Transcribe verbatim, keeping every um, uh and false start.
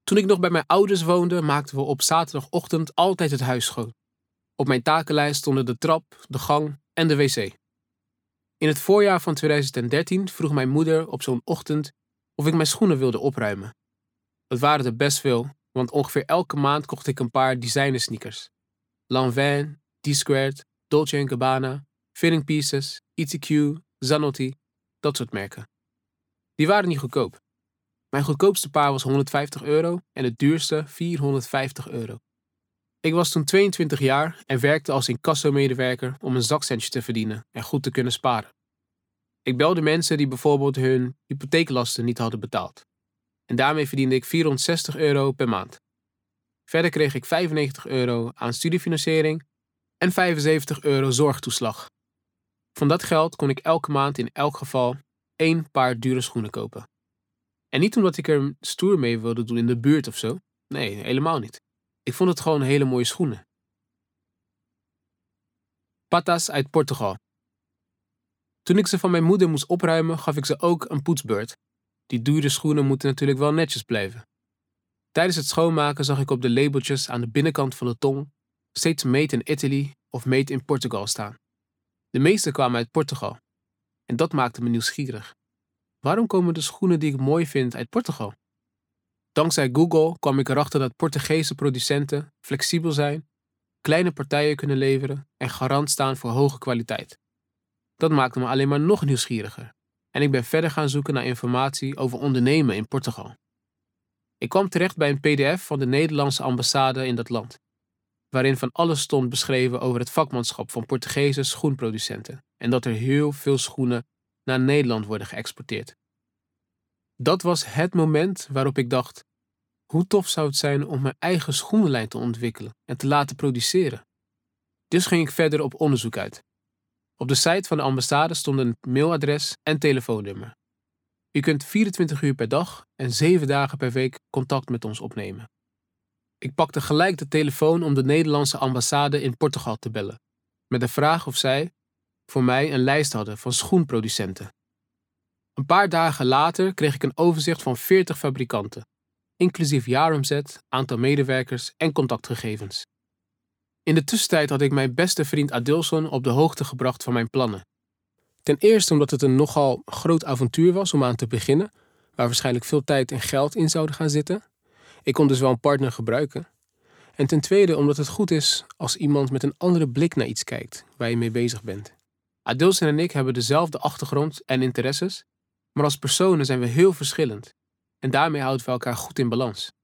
Toen ik nog bij mijn ouders woonde, maakten we op zaterdagochtend altijd het huis schoon. Op mijn takenlijst stonden de trap, de gang en de wc. In het voorjaar van tweeduizend dertien vroeg mijn moeder op zo'n ochtend of ik mijn schoenen wilde opruimen. Dat waren er best veel, want ongeveer elke maand kocht ik een paar designer sneakers. Lanvin, D-Squared, Dolce en Gabbana, Fitting Pieces, E T Q, Zanotti, dat soort merken. Die waren niet goedkoop. Mijn goedkoopste paar was honderdvijftig euro en het duurste vierhonderdvijftig euro. Ik was toen tweeëntwintig jaar en werkte als incassomedewerker om een zakcentje te verdienen en goed te kunnen sparen. Ik belde mensen die bijvoorbeeld hun hypotheeklasten niet hadden betaald. En daarmee verdiende ik vierhonderdzestig euro per maand. Verder kreeg ik vijfennegentig euro aan studiefinanciering en vijfenzeventig euro zorgtoeslag. Van dat geld kon ik elke maand in elk geval één paar dure schoenen kopen. En niet omdat ik er stoer mee wilde doen in de buurt of zo. Nee, helemaal niet. Ik vond het gewoon hele mooie schoenen. Patas uit Portugal. Toen ik ze van mijn moeder moest opruimen, gaf ik ze ook een poetsbeurt. Die dure schoenen moeten natuurlijk wel netjes blijven. Tijdens het schoonmaken zag ik op de labeltjes aan de binnenkant van de tong steeds Made in Italy of Made in Portugal staan. De meeste kwamen uit Portugal. En dat maakte me nieuwsgierig. Waarom komen de schoenen die ik mooi vind uit Portugal? Dankzij Google kwam ik erachter dat Portugese producenten flexibel zijn, kleine partijen kunnen leveren en garant staan voor hoge kwaliteit. Dat maakte me alleen maar nog nieuwsgieriger. En ik ben verder gaan zoeken naar informatie over ondernemen in Portugal. Ik kwam terecht bij een P D F van de Nederlandse ambassade in dat land, waarin van alles stond beschreven over het vakmanschap van Portugese schoenproducenten en dat er heel veel schoenen naar Nederland worden geëxporteerd. Dat was het moment waarop ik dacht, hoe tof zou het zijn om mijn eigen schoenenlijn te ontwikkelen en te laten produceren. Dus ging ik verder op onderzoek uit. Op de site van de ambassade stond een mailadres en telefoonnummer. U kunt vierentwintig uur per dag en zeven dagen per week contact met ons opnemen. Ik pakte gelijk de telefoon om de Nederlandse ambassade in Portugal te bellen, met de vraag of zij voor mij een lijst hadden van schoenproducenten. Een paar dagen later kreeg ik een overzicht van veertig fabrikanten, inclusief jaaromzet, aantal medewerkers en contactgegevens. In de tussentijd had ik mijn beste vriend Adilson op de hoogte gebracht van mijn plannen. Ten eerste omdat het een nogal groot avontuur was om aan te beginnen, waar waarschijnlijk veel tijd en geld in zouden gaan zitten. Ik kon dus wel een partner gebruiken. En ten tweede omdat het goed is als iemand met een andere blik naar iets kijkt waar je mee bezig bent. Adilson en ik hebben dezelfde achtergrond en interesses, maar als personen zijn we heel verschillend. En daarmee houden we elkaar goed in balans.